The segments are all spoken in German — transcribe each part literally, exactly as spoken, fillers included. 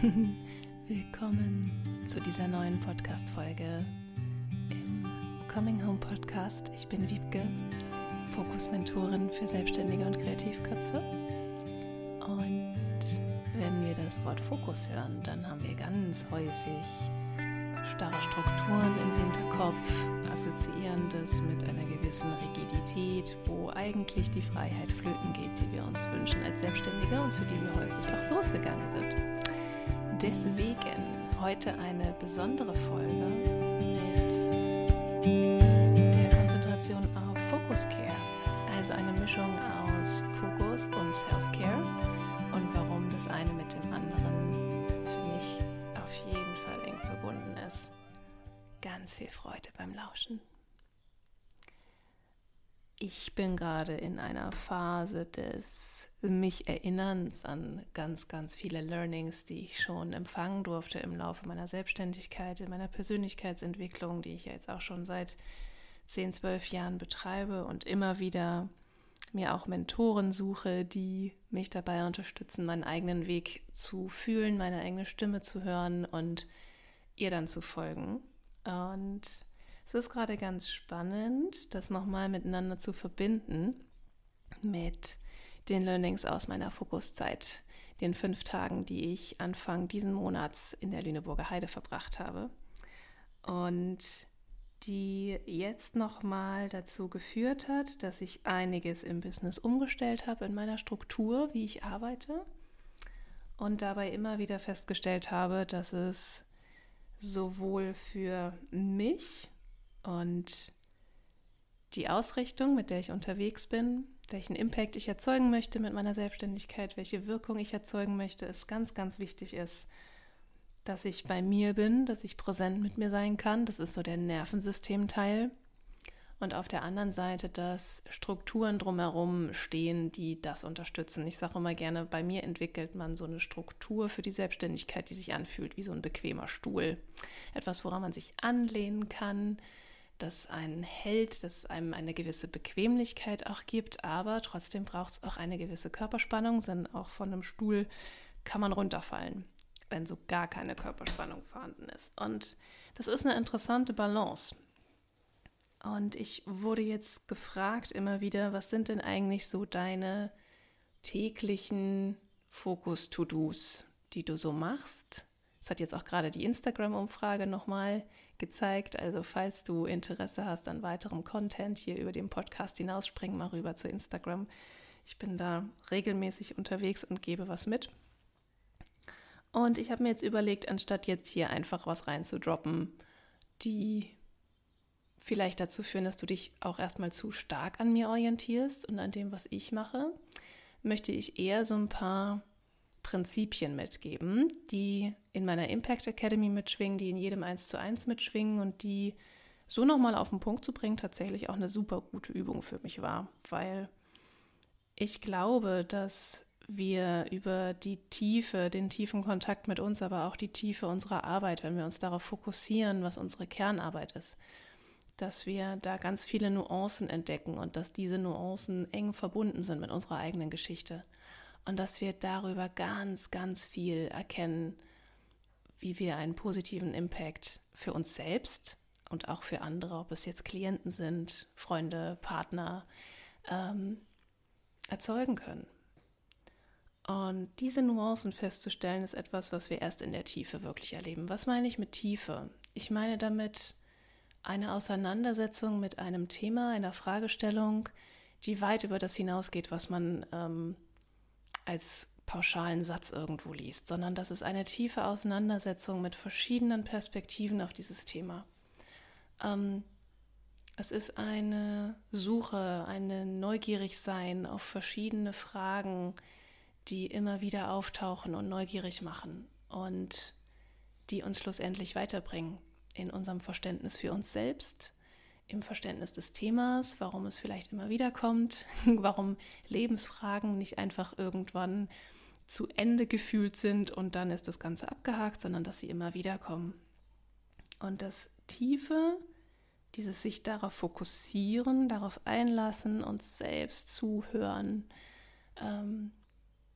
Willkommen zu dieser neuen Podcast-Folge im Coming Home Podcast. Ich bin Wiebke, Fokus-Mentorin für Selbstständige und Kreativköpfe. Und wenn wir das Wort Fokus hören, dann haben wir ganz häufig starre Strukturen im Hinterkopf, assoziieren das mit einer gewissen Rigidität, wo eigentlich die Freiheit flöten geht, die wir uns wünschen als Selbstständige und für die wir häufig auch losgegangen sind. Deswegen heute eine besondere Folge mit der Konzentration auf Focus Care, also eine Mischung aus Fokus und Self-Care und warum das eine mit dem anderen für mich auf jeden Fall eng verbunden ist. Ganz viel Freude beim Lauschen. Ich bin gerade in einer Phase des mich Erinnerns an ganz, ganz viele Learnings, die ich schon empfangen durfte im Laufe meiner Selbstständigkeit, in meiner Persönlichkeitsentwicklung, die ich ja jetzt auch schon seit zehn, zwölf Jahren betreibe und immer wieder mir auch Mentoren suche, die mich dabei unterstützen, meinen eigenen Weg zu fühlen, meine eigene Stimme zu hören und ihr dann zu folgen. Und es ist gerade ganz spannend, das nochmal miteinander zu verbinden mit den Learnings aus meiner Fokuszeit, den fünf Tagen, die ich Anfang diesen Monats in der Lüneburger Heide verbracht habe und die jetzt nochmal dazu geführt hat, dass ich einiges im Business umgestellt habe in meiner Struktur, wie ich arbeite und dabei immer wieder festgestellt habe, dass es sowohl für mich und die Ausrichtung, mit der ich unterwegs bin, welchen Impact ich erzeugen möchte mit meiner Selbstständigkeit, welche Wirkung ich erzeugen möchte, es ganz, ganz wichtig ist, dass ich bei mir bin, dass ich präsent mit mir sein kann. Das ist so der Nervensystemteil. Und auf der anderen Seite, dass Strukturen drumherum stehen, die das unterstützen. Ich sage immer gerne, bei mir entwickelt man so eine Struktur für die Selbstständigkeit, die sich anfühlt wie so ein bequemer Stuhl. Etwas, woran man sich anlehnen kann, das einen hält, das einem eine gewisse Bequemlichkeit auch gibt, aber trotzdem braucht es auch eine gewisse Körperspannung, denn auch von einem Stuhl kann man runterfallen, wenn so gar keine Körperspannung vorhanden ist. Und das ist eine interessante Balance. Und ich wurde jetzt gefragt immer wieder, was sind denn eigentlich so deine täglichen Fokus-To-Dos, die du so machst? Das hat jetzt auch gerade die Instagram-Umfrage nochmal gezeigt. Also falls du Interesse hast an weiterem Content hier über den Podcast hinaus, spring mal rüber zu Instagram. Ich bin da regelmäßig unterwegs und gebe was mit. Und ich habe mir jetzt überlegt, anstatt jetzt hier einfach was reinzudroppen, die vielleicht dazu führen, dass du dich auch erstmal zu stark an mir orientierst und an dem, was ich mache, möchte ich eher so ein paar Prinzipien mitgeben, die in meiner Impact Academy mitschwingen, die in jedem eins zu eins mitschwingen und die so nochmal auf den Punkt zu bringen, tatsächlich auch eine super gute Übung für mich war, weil ich glaube, dass wir über die Tiefe, den tiefen Kontakt mit uns, aber auch die Tiefe unserer Arbeit, wenn wir uns darauf fokussieren, was unsere Kernarbeit ist, dass wir da ganz viele Nuancen entdecken und dass diese Nuancen eng verbunden sind mit unserer eigenen Geschichte. Und dass wir darüber ganz, ganz viel erkennen, wie wir einen positiven Impact für uns selbst und auch für andere, ob es jetzt Klienten sind, Freunde, Partner, ähm, erzeugen können. Und diese Nuancen festzustellen, ist etwas, was wir erst in der Tiefe wirklich erleben. Was meine ich mit Tiefe? Ich meine damit eine Auseinandersetzung mit einem Thema, einer Fragestellung, die weit über das hinausgeht, was man ähm, als pauschalen Satz irgendwo liest, sondern das ist eine tiefe Auseinandersetzung mit verschiedenen Perspektiven auf dieses Thema. Ähm, es ist eine Suche, ein Neugierigsein auf verschiedene Fragen, die immer wieder auftauchen und neugierig machen und die uns schlussendlich weiterbringen in unserem Verständnis für uns selbst, im Verständnis des Themas, warum es vielleicht immer wieder kommt, warum Lebensfragen nicht einfach irgendwann zu Ende gefühlt sind und dann ist das Ganze abgehakt, sondern dass sie immer wieder kommen. Und das Tiefe, dieses sich darauf fokussieren, darauf einlassen, uns selbst zuhören, ähm,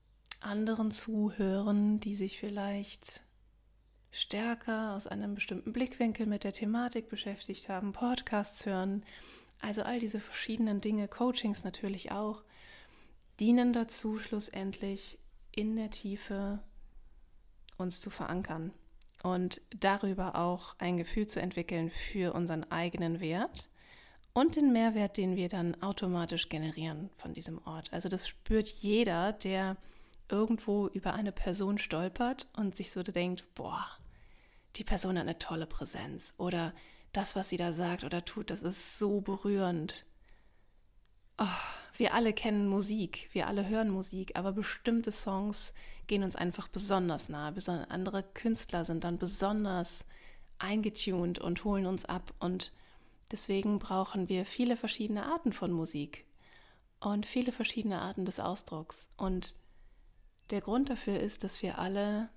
anderen zuhören, die sich vielleicht stärker aus einem bestimmten Blickwinkel mit der Thematik beschäftigt haben, Podcasts hören, also all diese verschiedenen Dinge, Coachings natürlich auch, dienen dazu, schlussendlich in der Tiefe uns zu verankern und darüber auch ein Gefühl zu entwickeln für unseren eigenen Wert und den Mehrwert, den wir dann automatisch generieren von diesem Ort. Also das spürt jeder, der irgendwo über eine Person stolpert und sich so denkt, boah, die Person hat eine tolle Präsenz oder das, was sie da sagt oder tut, das ist so berührend. Oh, wir alle kennen Musik, wir alle hören Musik, aber bestimmte Songs gehen uns einfach besonders nahe. Andere Künstler sind dann besonders eingetuned und holen uns ab. Und deswegen brauchen wir viele verschiedene Arten von Musik und viele verschiedene Arten des Ausdrucks. Und der Grund dafür ist, dass wir alle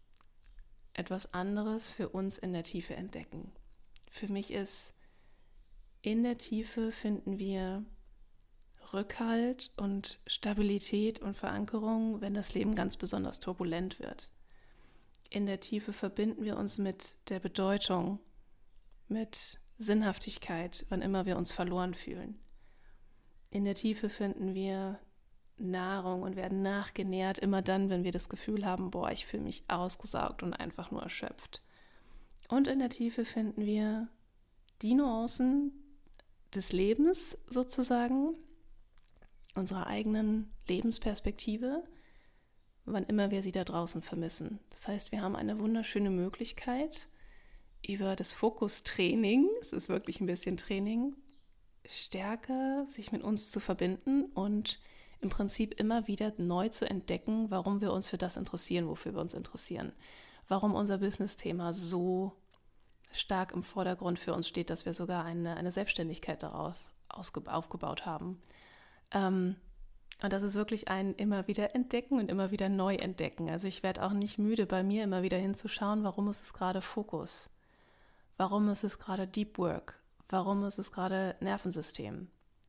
etwas anderes für uns in der Tiefe entdecken. Für mich ist, in der Tiefe finden wir Rückhalt und Stabilität und Verankerung, wenn das Leben ganz besonders turbulent wird. In der Tiefe verbinden wir uns mit der Bedeutung, mit Sinnhaftigkeit, wann immer wir uns verloren fühlen. In der Tiefe finden wir Nahrung und werden nachgenährt, immer dann, wenn wir das Gefühl haben, boah, ich fühle mich ausgesaugt und einfach nur erschöpft. Und in der Tiefe finden wir die Nuancen des Lebens sozusagen, unserer eigenen Lebensperspektive, wann immer wir sie da draußen vermissen. Das heißt, wir haben eine wunderschöne Möglichkeit, über das Fokustraining, es ist wirklich ein bisschen Training, stärker sich mit uns zu verbinden und im Prinzip immer wieder neu zu entdecken, warum wir uns für das interessieren, wofür wir uns interessieren. Warum unser Business-Thema so stark im Vordergrund für uns steht, dass wir sogar eine, eine Selbstständigkeit darauf ausge- aufgebaut haben. Ähm, und das ist wirklich ein immer wieder entdecken und immer wieder neu entdecken. Also ich werde auch nicht müde, bei mir immer wieder hinzuschauen, warum ist es gerade Fokus? Warum ist es gerade Deep Work? Warum ist es gerade Nervensystem?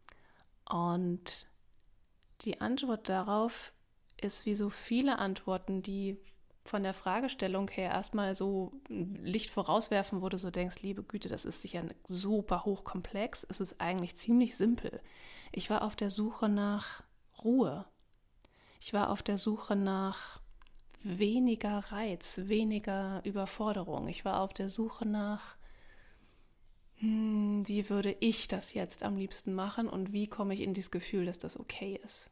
Und die Antwort darauf ist wie so viele Antworten, die von der Fragestellung her erstmal so Licht vorauswerfen, wo du so denkst, liebe Güte, das ist sicher super hochkomplex. Es ist eigentlich ziemlich simpel. Ich war auf der Suche nach Ruhe. Ich war auf der Suche nach weniger Reiz, weniger Überforderung. Ich war auf der Suche nach, hm, wie würde ich das jetzt am liebsten machen und wie komme ich in dieses Gefühl, dass das okay ist.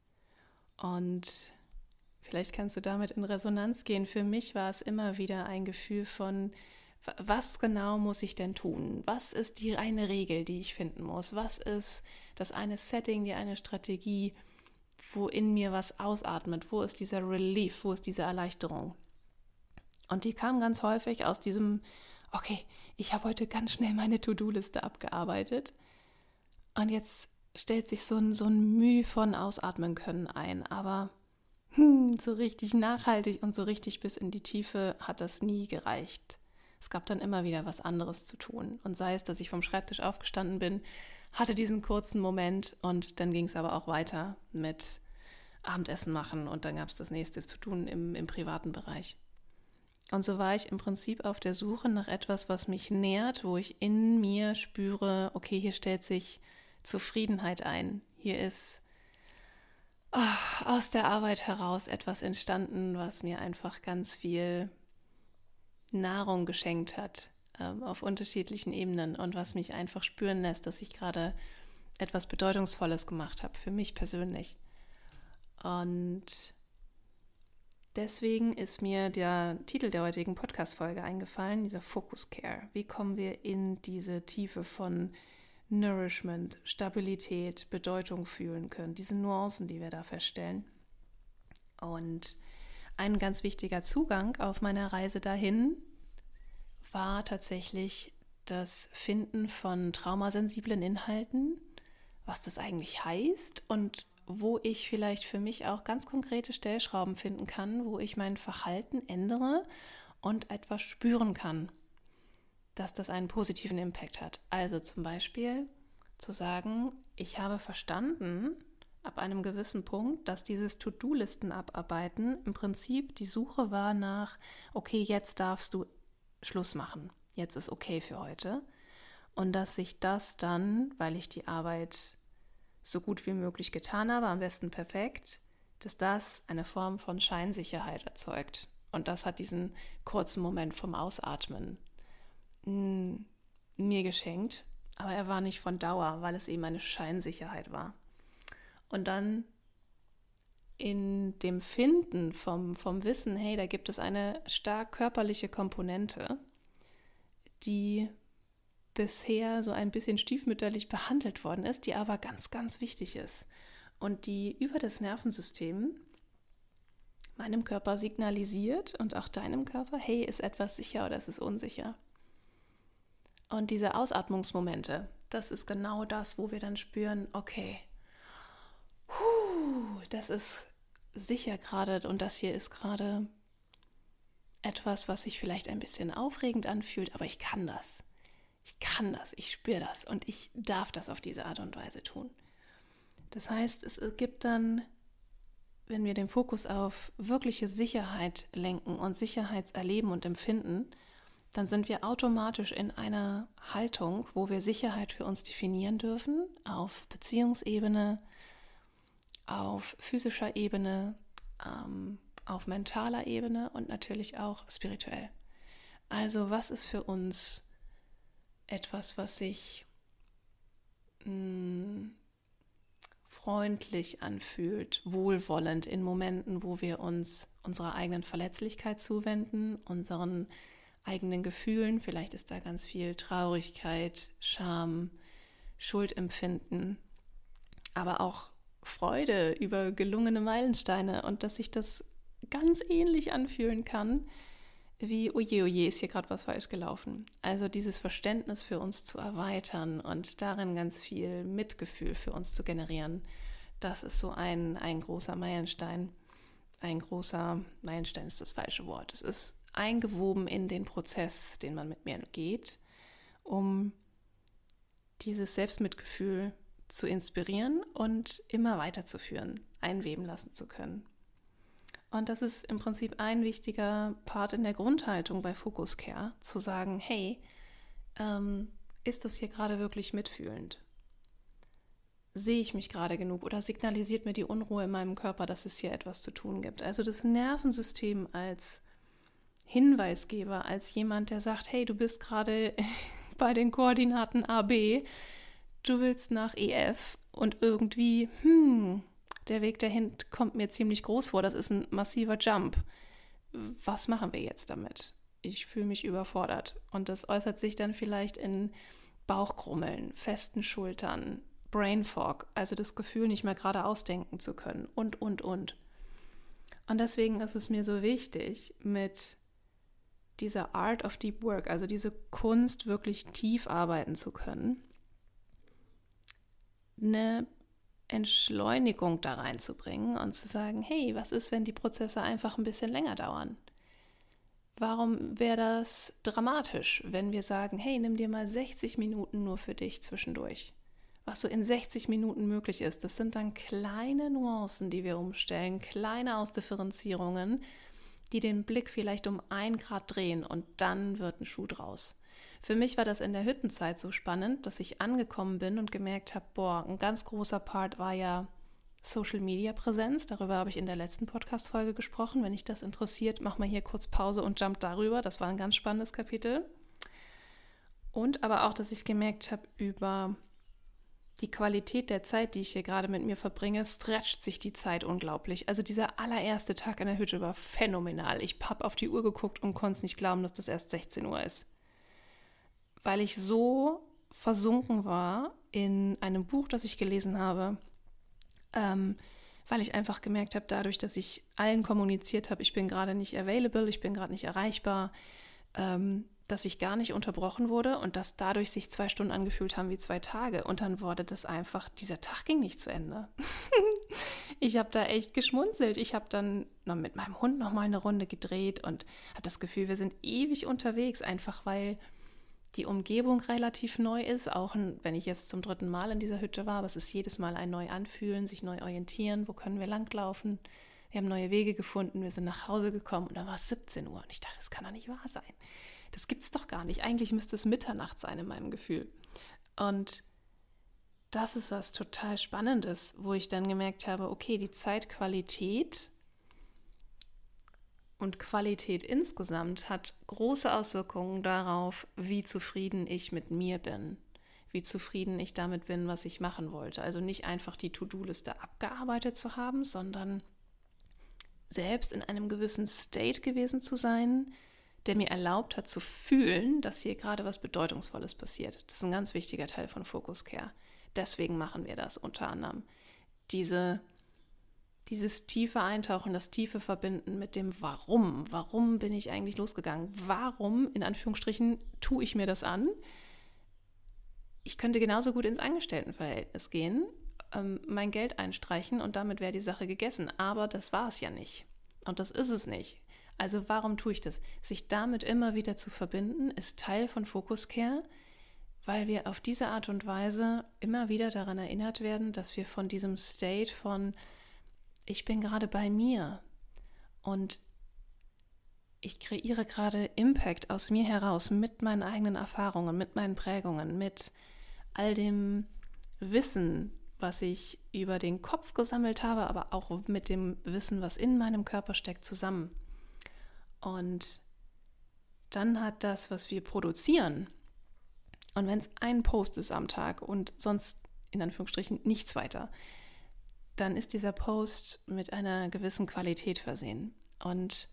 Und vielleicht kannst du damit in Resonanz gehen. Für mich war es immer wieder ein Gefühl von, was genau muss ich denn tun? Was ist die eine Regel, die ich finden muss? Was ist das eine Setting, die eine Strategie, wo in mir was ausatmet? Wo ist dieser Relief? Wo ist diese Erleichterung? Und die kam ganz häufig aus diesem, okay, ich habe heute ganz schnell meine To-Do-Liste abgearbeitet und jetzt stellt sich so ein, so ein Mühe von Ausatmen können ein, aber hm, so richtig nachhaltig und so richtig bis in die Tiefe hat das nie gereicht. Es gab dann immer wieder was anderes zu tun. Und sei es, dass ich vom Schreibtisch aufgestanden bin, hatte diesen kurzen Moment und dann ging es aber auch weiter mit Abendessen machen und dann gab es das nächste zu tun im, im privaten Bereich. Und so war ich im Prinzip auf der Suche nach etwas, was mich nährt, wo ich in mir spüre, okay, hier stellt sich Zufriedenheit ein. Hier ist oh, aus der Arbeit heraus etwas entstanden, was mir einfach ganz viel Nahrung geschenkt hat, ähm, auf unterschiedlichen Ebenen und was mich einfach spüren lässt, dass ich gerade etwas Bedeutungsvolles gemacht habe, für mich persönlich. Und deswegen ist mir der Titel der heutigen Podcast-Folge eingefallen, dieser Focus Care. Wie kommen wir in diese Tiefe von Nourishment, Stabilität, Bedeutung fühlen können, diese Nuancen, die wir da feststellen. Und ein ganz wichtiger Zugang auf meiner Reise dahin war tatsächlich das Finden von traumasensiblen Inhalten, was das eigentlich heißt und wo ich vielleicht für mich auch ganz konkrete Stellschrauben finden kann, wo ich mein Verhalten ändere und etwas spüren kann, dass das einen positiven Impact hat. Also zum Beispiel zu sagen, ich habe verstanden, ab einem gewissen Punkt, dass dieses To-Do-Listen abarbeiten im Prinzip die Suche war nach, okay, jetzt darfst du Schluss machen, jetzt ist okay für heute. Und dass sich das dann, weil ich die Arbeit so gut wie möglich getan habe, am besten perfekt, dass das eine Form von Scheinsicherheit erzeugt. Und das hat diesen kurzen Moment vom Ausatmen mh, mir geschenkt. Aber er war nicht von Dauer, weil es eben eine Scheinsicherheit war. Und dann in dem Finden vom, vom Wissen, hey, da gibt es eine stark körperliche Komponente, die bisher so ein bisschen stiefmütterlich behandelt worden ist, die aber ganz, ganz wichtig ist und die über das Nervensystem meinem Körper signalisiert und auch deinem Körper, hey, ist etwas sicher oder ist es unsicher? Und diese Ausatmungsmomente, das ist genau das, wo wir dann spüren, okay, Puh, das ist sicher gerade und das hier ist gerade etwas, was sich vielleicht ein bisschen aufregend anfühlt, aber ich kann das. Ich kann das, ich spüre das und ich darf das auf diese Art und Weise tun. Das heißt, es gibt dann, wenn wir den Fokus auf wirkliche Sicherheit lenken und Sicherheitserleben und Empfinden, dann sind wir automatisch in einer Haltung, wo wir Sicherheit für uns definieren dürfen, auf Beziehungsebene, auf physischer Ebene, ähm, auf mentaler Ebene und natürlich auch spirituell. Also was ist für uns etwas, was sich mh, freundlich anfühlt, wohlwollend in Momenten, wo wir uns unserer eigenen Verletzlichkeit zuwenden, unseren eigenen Gefühlen, vielleicht ist da ganz viel Traurigkeit, Scham, Schuldempfinden, aber auch Freude über gelungene Meilensteine und dass sich das ganz ähnlich anfühlen kann, wie oje, oje, ist hier gerade was falsch gelaufen. Also dieses Verständnis für uns zu erweitern und darin ganz viel Mitgefühl für uns zu generieren, das ist so ein, ein großer Meilenstein. Ein großer Meilenstein ist das falsche Wort. Es ist eingewoben in den Prozess, den man mit mir geht, um dieses Selbstmitgefühl zu inspirieren und immer weiterzuführen, einweben lassen zu können. Und das ist im Prinzip ein wichtiger Part in der Grundhaltung bei Focus Care, zu sagen, hey, ähm, ist das hier gerade wirklich mitfühlend? Sehe ich mich gerade genug oder signalisiert mir die Unruhe in meinem Körper, dass es hier etwas zu tun gibt? Also das Nervensystem als Hinweisgeber, als jemand, der sagt, hey, du bist gerade bei den Koordinaten A B, du willst nach E F und irgendwie, hm, der Weg dahin kommt mir ziemlich groß vor, das ist ein massiver Jump. Was machen wir jetzt damit? Ich fühle mich überfordert. Und das äußert sich dann vielleicht in Bauchkrummeln, festen Schultern, Brain Fog, also das Gefühl, nicht mehr gerade ausdenken zu können und, und, und. Und deswegen ist es mir so wichtig, mit dieser Art of Deep Work, also diese Kunst, wirklich tief arbeiten zu können, eine Entschleunigung da reinzubringen und zu sagen, hey, was ist, wenn die Prozesse einfach ein bisschen länger dauern? Warum wäre das dramatisch, wenn wir sagen, hey, nimm dir mal sechzig Minuten nur für dich zwischendurch? Was so in sechzig Minuten möglich ist, das sind dann kleine Nuancen, die wir umstellen, kleine Ausdifferenzierungen, die den Blick vielleicht um ein Grad drehen und dann wird ein Schuh draus. Für mich war das in der Hüttenzeit so spannend, dass ich angekommen bin und gemerkt habe, boah, ein ganz großer Part war ja Social-Media-Präsenz. Darüber habe ich in der letzten Podcast-Folge gesprochen. Wenn dich das interessiert, mach mal hier kurz Pause und jump darüber. Das war ein ganz spannendes Kapitel. Und aber auch, dass ich gemerkt habe, über die Qualität der Zeit, die ich hier gerade mit mir verbringe, stretcht sich die Zeit unglaublich. Also dieser allererste Tag in der Hütte war phänomenal. Ich habe auf die Uhr geguckt und konnte es nicht glauben, dass das erst sechzehn Uhr ist. Weil ich so versunken war in einem Buch, das ich gelesen habe, ähm, weil ich einfach gemerkt habe, dadurch, dass ich allen kommuniziert habe, ich bin gerade nicht available, ich bin gerade nicht erreichbar, ähm, dass ich gar nicht unterbrochen wurde und dass dadurch sich zwei Stunden angefühlt haben wie zwei Tage. Und dann wurde das einfach, dieser Tag ging nicht zu Ende. Ich habe da echt geschmunzelt. Ich habe dann noch mit meinem Hund noch mal eine Runde gedreht und hatte das Gefühl, wir sind ewig unterwegs, einfach weil die Umgebung relativ neu ist, auch wenn ich jetzt zum dritten Mal in dieser Hütte war, aber es ist jedes Mal ein neu anfühlen, sich neu orientieren, wo können wir langlaufen. Wir haben neue Wege gefunden, wir sind nach Hause gekommen und dann war es siebzehn Uhr und ich dachte, das kann doch nicht wahr sein. Das gibt's doch gar nicht. Eigentlich müsste es Mitternacht sein in meinem Gefühl. Und das ist was total Spannendes, wo ich dann gemerkt habe, okay, die Zeitqualität und Qualität insgesamt hat große Auswirkungen darauf, wie zufrieden ich mit mir bin, wie zufrieden ich damit bin, was ich machen wollte. Also nicht einfach die To-Do-Liste abgearbeitet zu haben, sondern selbst in einem gewissen State gewesen zu sein, der mir erlaubt hat zu fühlen, dass hier gerade was Bedeutungsvolles passiert. Das ist ein ganz wichtiger Teil von Focus Care. Deswegen machen wir das unter anderem. Diese, dieses tiefe Eintauchen, das tiefe Verbinden mit dem Warum. Warum bin ich eigentlich losgegangen? Warum, in Anführungsstrichen, tue ich mir das an? Ich könnte genauso gut ins Angestelltenverhältnis gehen, ähm, mein Geld einstreichen und damit wäre die Sache gegessen. Aber das war es ja nicht. Und das ist es nicht. Also warum tue ich das? Sich damit immer wieder zu verbinden, ist Teil von Focus Care, weil wir auf diese Art und Weise immer wieder daran erinnert werden, dass wir von diesem State von ich bin gerade bei mir und ich kreiere gerade Impact aus mir heraus mit meinen eigenen Erfahrungen, mit meinen Prägungen, mit all dem Wissen, was ich über den Kopf gesammelt habe, aber auch mit dem Wissen, was in meinem Körper steckt, zusammen. Und dann hat das, was wir produzieren, und wenn es ein Post ist am Tag und sonst in Anführungsstrichen nichts weiter, dann ist dieser Post mit einer gewissen Qualität versehen. Und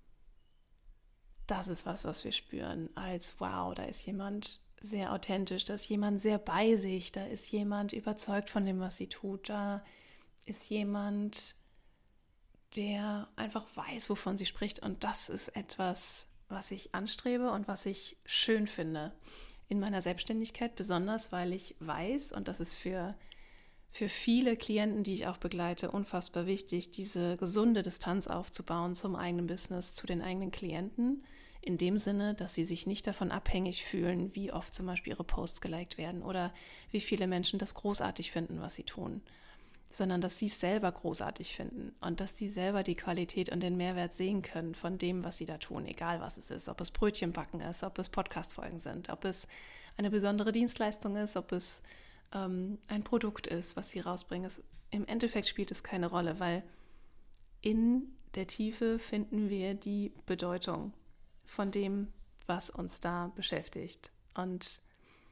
das ist was, was wir spüren als wow, da ist jemand sehr authentisch, da ist jemand sehr bei sich, da ist jemand überzeugt von dem, was sie tut, da ist jemand, der einfach weiß, wovon sie spricht. Und das ist etwas, was ich anstrebe und was ich schön finde in meiner Selbstständigkeit, besonders weil ich weiß, und das ist für, für viele Klienten, die ich auch begleite, unfassbar wichtig, diese gesunde Distanz aufzubauen zum eigenen Business, zu den eigenen Klienten, in dem Sinne, dass sie sich nicht davon abhängig fühlen, wie oft zum Beispiel ihre Posts geliked werden oder wie viele Menschen das großartig finden, was sie tun, sondern dass sie es selber großartig finden und dass sie selber die Qualität und den Mehrwert sehen können von dem, was sie da tun, egal was es ist, ob es Brötchenbacken ist, ob es Podcast-Folgen sind, ob es eine besondere Dienstleistung ist, ob es ähm, ein Produkt ist, was sie rausbringen. Es, im Endeffekt spielt es keine Rolle, weil in der Tiefe finden wir die Bedeutung von dem, was uns da beschäftigt. Und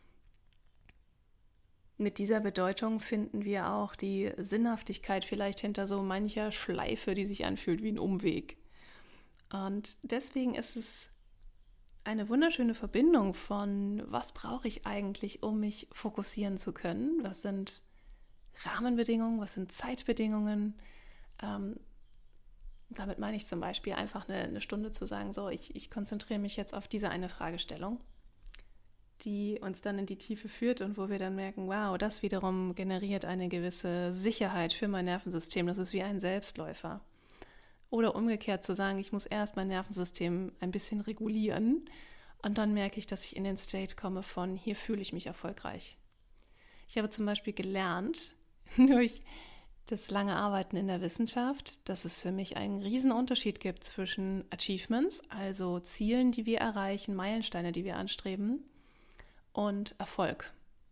mit dieser Bedeutung finden wir auch die Sinnhaftigkeit vielleicht hinter so mancher Schleife, die sich anfühlt wie ein Umweg. Und deswegen ist es eine wunderschöne Verbindung von, was brauche ich eigentlich, um mich fokussieren zu können? Was sind Rahmenbedingungen, was sind Zeitbedingungen? Ähm, damit meine ich zum Beispiel einfach eine, eine Stunde zu sagen, so, ich, ich konzentriere mich jetzt auf diese eine Fragestellung, die uns dann in die Tiefe führt und wo wir dann merken, wow, das wiederum generiert eine gewisse Sicherheit für mein Nervensystem. Das ist wie ein Selbstläufer. Oder umgekehrt zu sagen, ich muss erst mein Nervensystem ein bisschen regulieren und dann merke ich, dass ich in den State komme von, hier fühle ich mich erfolgreich. Ich habe zum Beispiel gelernt, durch das lange Arbeiten in der Wissenschaft, dass es für mich einen riesen Unterschied gibt zwischen Achievements, also Zielen, die wir erreichen, Meilensteine, die wir anstreben, und Erfolg.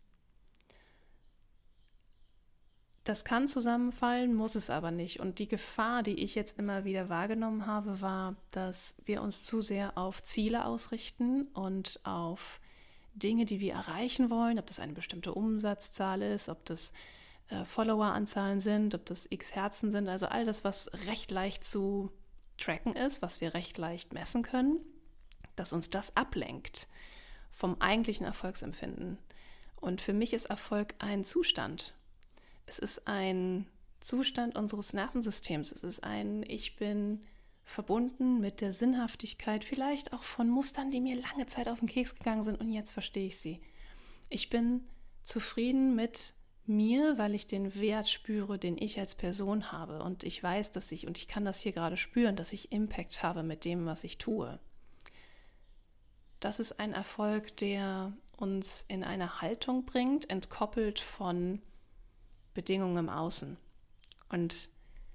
Das kann zusammenfallen, muss es aber nicht. Und die Gefahr, die ich jetzt immer wieder wahrgenommen habe, war, dass wir uns zu sehr auf Ziele ausrichten und auf Dinge, die wir erreichen wollen, ob das eine bestimmte Umsatzzahl ist, ob das äh, Followeranzahlen sind, ob das x Herzen sind, also all das, was recht leicht zu tracken ist, was wir recht leicht messen können, dass uns das ablenkt vom eigentlichen Erfolgsempfinden. Und für mich ist Erfolg ein Zustand. Es ist ein Zustand unseres Nervensystems. Es ist ein, ich bin verbunden mit der Sinnhaftigkeit, vielleicht auch von Mustern, die mir lange Zeit auf den Keks gegangen sind und jetzt verstehe ich sie. Ich bin zufrieden mit mir, weil ich den Wert spüre, den ich als Person habe. Und ich weiß, dass ich, und ich kann das hier gerade spüren, dass ich Impact habe mit dem, was ich tue. das ist ein Erfolg, der uns in eine Haltung bringt, entkoppelt von Bedingungen im Außen. Und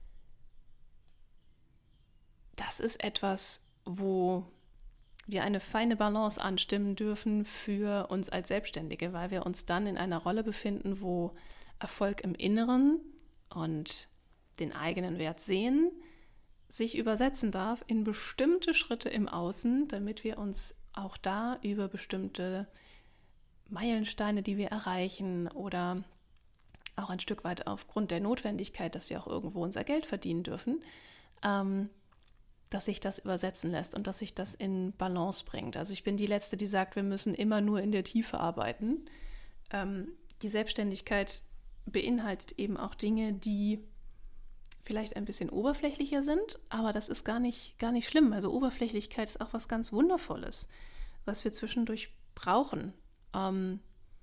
das ist etwas, wo wir eine feine Balance anstimmen dürfen für uns als Selbstständige, weil wir uns dann in einer Rolle befinden, wo Erfolg im Inneren und den eigenen Wert sehen sich übersetzen darf in bestimmte Schritte im Außen, damit wir uns auch da über bestimmte Meilensteine, die wir erreichen oder auch ein Stück weit aufgrund der Notwendigkeit, dass wir auch irgendwo unser Geld verdienen dürfen, ähm, dass sich das übersetzen lässt und dass sich das in Balance bringt. Also ich bin die Letzte, die sagt, wir müssen immer nur in der Tiefe arbeiten. Ähm, die Selbstständigkeit beinhaltet eben auch Dinge, die vielleicht ein bisschen oberflächlicher sind, aber das ist gar nicht, gar nicht schlimm. Also Oberflächlichkeit ist auch was ganz Wundervolles, was wir zwischendurch brauchen. Ähm,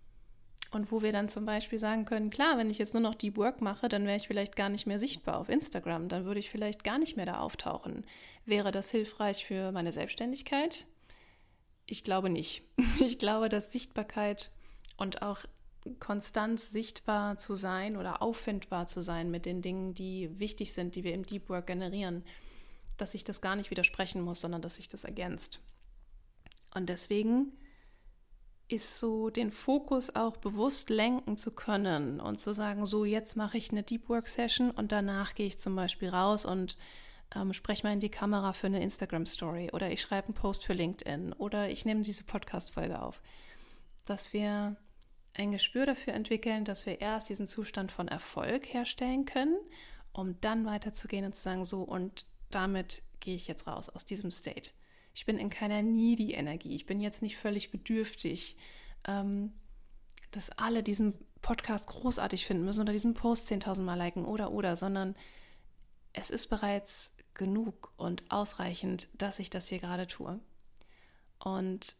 und wo wir dann zum Beispiel sagen können, klar, wenn ich jetzt nur noch Deep Work mache, dann wäre ich vielleicht gar nicht mehr sichtbar auf Instagram, dann würde ich vielleicht gar nicht mehr da auftauchen. Wäre das hilfreich für meine Selbstständigkeit? Ich glaube nicht. Ich glaube, dass Sichtbarkeit und auch konstant sichtbar zu sein oder auffindbar zu sein mit den Dingen, die wichtig sind, die wir im Deep Work generieren, dass sich das gar nicht widersprechen muss, sondern dass sich das ergänzt. Und deswegen ist so den Fokus auch bewusst lenken zu können und zu sagen, so jetzt mache ich eine Deep Work Session und danach gehe ich zum Beispiel raus und ähm, spreche mal in die Kamera für eine Instagram Story oder ich schreibe einen Post für LinkedIn oder ich nehme diese Podcast-Folge auf. Dass wir ein Gespür dafür entwickeln, dass wir erst diesen Zustand von Erfolg herstellen können, um dann weiterzugehen und zu sagen, so und damit gehe ich jetzt raus aus diesem State. Ich bin in keiner Needy-Energie, ich bin jetzt nicht völlig bedürftig, ähm, dass alle diesen Podcast großartig finden müssen oder diesen Post zehntausend Mal liken oder oder, sondern es ist bereits genug und ausreichend, dass ich das hier gerade tue. Und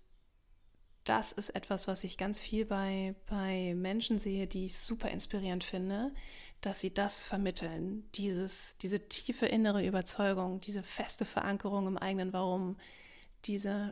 das ist etwas, was ich ganz viel bei, bei Menschen sehe, die ich super inspirierend finde, dass sie das vermitteln, dieses, diese tiefe innere Überzeugung, diese feste Verankerung im eigenen Warum, diese,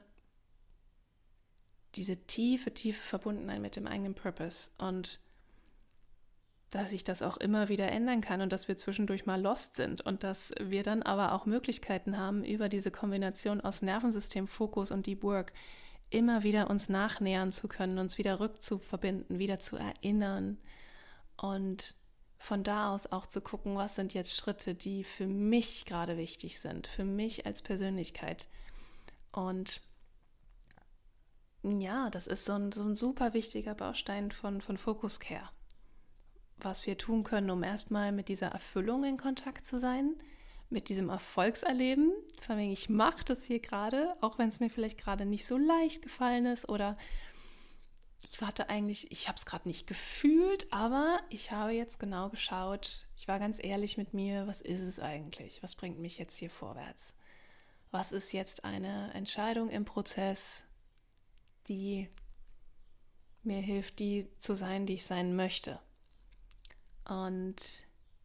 diese tiefe, tiefe Verbundenheit mit dem eigenen Purpose und dass sich das auch immer wieder ändern kann und dass wir zwischendurch mal lost sind und dass wir dann aber auch Möglichkeiten haben, über diese Kombination aus Nervensystem, Fokus und Deep Work immer wieder uns nachnähern zu können, uns wieder rückzuverbinden, wieder zu erinnern und von da aus auch zu gucken, was sind jetzt Schritte, die für mich gerade wichtig sind, für mich als Persönlichkeit. Und ja, das ist so ein, so ein super wichtiger Baustein von, von Focus Care, was wir tun können, um erstmal mit dieser Erfüllung in Kontakt zu sein, mit diesem Erfolgserleben, von wegen ich mache das hier gerade, auch wenn es mir vielleicht gerade nicht so leicht gefallen ist oder ich warte eigentlich, ich habe es gerade nicht gefühlt, aber ich habe jetzt genau geschaut, ich war ganz ehrlich mit mir, was ist es eigentlich, was bringt mich jetzt hier vorwärts? Was ist jetzt eine Entscheidung im Prozess, die mir hilft, die zu sein, die ich sein möchte? Und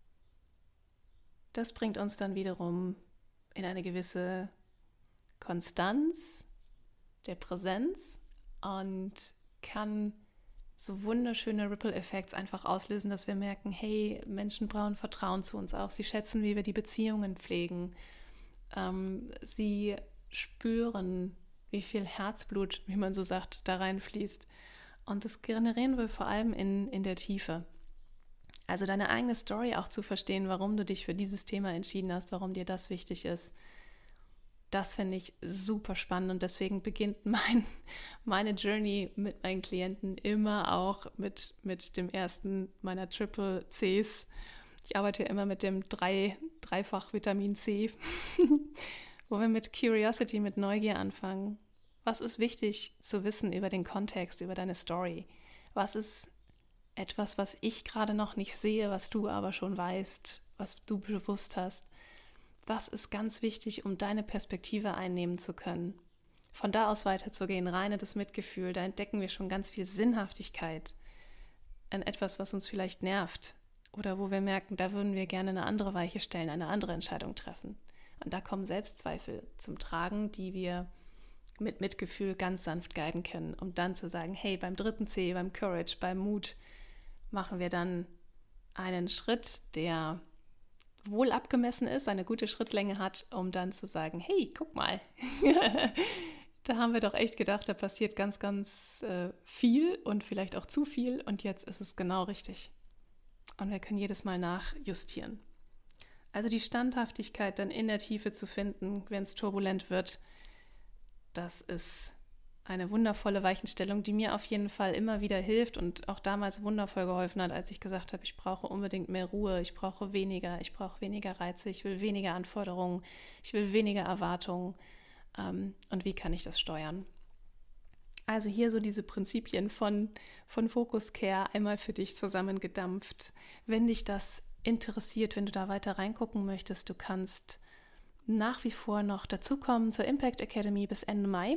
das bringt uns dann wiederum in eine gewisse Konstanz der Präsenz und kann so wunderschöne Ripple-Effekte einfach auslösen, dass wir merken, hey, Menschen brauchen Vertrauen zu uns auch. Sie schätzen, wie wir die Beziehungen pflegen. Ähm, sie spüren, wie viel Herzblut, wie man so sagt, da reinfließt. Und das generieren wir vor allem in, in der Tiefe. Also deine eigene Story auch zu verstehen, warum du dich für dieses Thema entschieden hast, warum dir das wichtig ist. Das finde ich super spannend und deswegen beginnt mein, meine Journey mit meinen Klienten immer auch mit, mit dem ersten meiner Triple Cs. Ich arbeite ja immer mit dem drei, Dreifach Vitamin C, wo wir mit Curiosity, mit Neugier anfangen. Was ist wichtig zu wissen über den Kontext, über deine Story? Was ist etwas, was ich gerade noch nicht sehe, was du aber schon weißt, was du bewusst hast? Was ist ganz wichtig, um deine Perspektive einnehmen zu können? Von da aus weiterzugehen, rein in das Mitgefühl, da entdecken wir schon ganz viel Sinnhaftigkeit in etwas, was uns vielleicht nervt oder wo wir merken, da würden wir gerne eine andere Weiche stellen, eine andere Entscheidung treffen. Und da kommen Selbstzweifel zum Tragen, die wir mit Mitgefühl ganz sanft guiden können, um dann zu sagen, hey, beim dritten C, beim Courage, beim Mut machen wir dann einen Schritt, der wohl abgemessen ist, eine gute Schrittlänge hat, um dann zu sagen, hey, guck mal, da haben wir doch echt gedacht, da passiert ganz, ganz äh, viel und vielleicht auch zu viel und jetzt ist es genau richtig. Und wir können jedes Mal nachjustieren. Also die Standhaftigkeit dann in der Tiefe zu finden, wenn es turbulent wird, das ist eine wundervolle Weichenstellung, die mir auf jeden Fall immer wieder hilft und auch damals wundervoll geholfen hat, als ich gesagt habe, ich brauche unbedingt mehr Ruhe, ich brauche weniger, ich brauche weniger Reize, ich will weniger Anforderungen, ich will weniger Erwartungen. Ähm, und wie kann ich das steuern? Also hier so diese Prinzipien von, von Focus Care einmal für dich zusammengedampft. Wenn dich das interessiert, wenn du da weiter reingucken möchtest, du kannst nach wie vor noch dazukommen zur Impact Academy bis Ende Mai.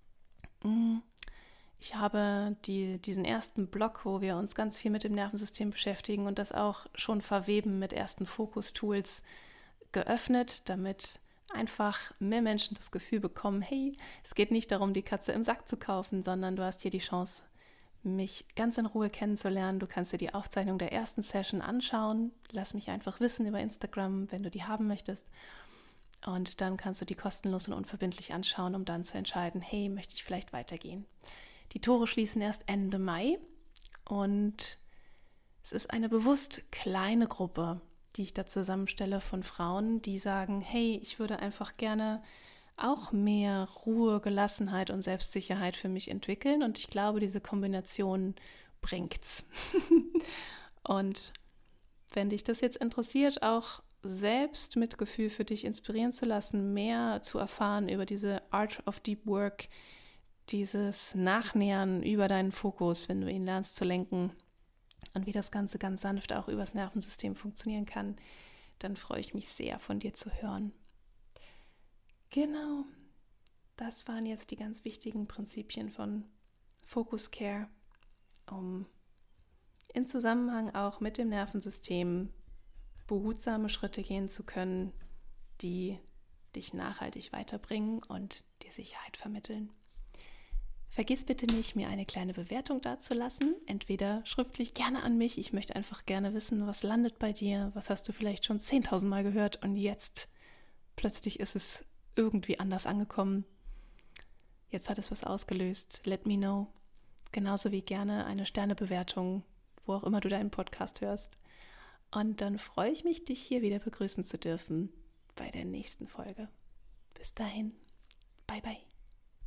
Ich habe die, diesen ersten Block, wo wir uns ganz viel mit dem Nervensystem beschäftigen und das auch schon verweben mit ersten Fokus-Tools geöffnet, damit einfach mehr Menschen das Gefühl bekommen, hey, es geht nicht darum, die Katze im Sack zu kaufen, sondern du hast hier die Chance, mich ganz in Ruhe kennenzulernen. Du kannst dir die Aufzeichnung der ersten Session anschauen. Lass mich einfach wissen über Instagram, wenn du die haben möchtest. Und dann kannst du die kostenlos und unverbindlich anschauen, um dann zu entscheiden, hey, möchte ich vielleicht weitergehen. Die Tore schließen erst Ende Mai und es ist eine bewusst kleine Gruppe, die ich da zusammenstelle von Frauen, die sagen, hey, ich würde einfach gerne auch mehr Ruhe, Gelassenheit und Selbstsicherheit für mich entwickeln und ich glaube, diese Kombination bringt's. Und wenn dich das jetzt interessiert, auch selbst Mitgefühl für dich inspirieren zu lassen, mehr zu erfahren über diese Art of Deep Work, dieses Nachnähern über deinen Fokus, wenn du ihn lernst zu lenken und wie das Ganze ganz sanft auch übers Nervensystem funktionieren kann, dann freue ich mich sehr, von dir zu hören. Genau, das waren jetzt die ganz wichtigen Prinzipien von Focus Care, um in Zusammenhang auch mit dem Nervensystem behutsame Schritte gehen zu können, die dich nachhaltig weiterbringen und dir Sicherheit vermitteln. Vergiss bitte nicht, mir eine kleine Bewertung dazulassen, entweder schriftlich gerne an mich. Ich möchte einfach gerne wissen, was landet bei dir, was hast du vielleicht schon zehntausend Mal gehört und jetzt plötzlich ist es irgendwie anders angekommen. Jetzt hat es was ausgelöst. Let me know. Genauso wie gerne eine Sternebewertung, wo auch immer du deinen Podcast hörst. Und dann freue ich mich, dich hier wieder begrüßen zu dürfen bei der nächsten Folge. Bis dahin. Bye, bye.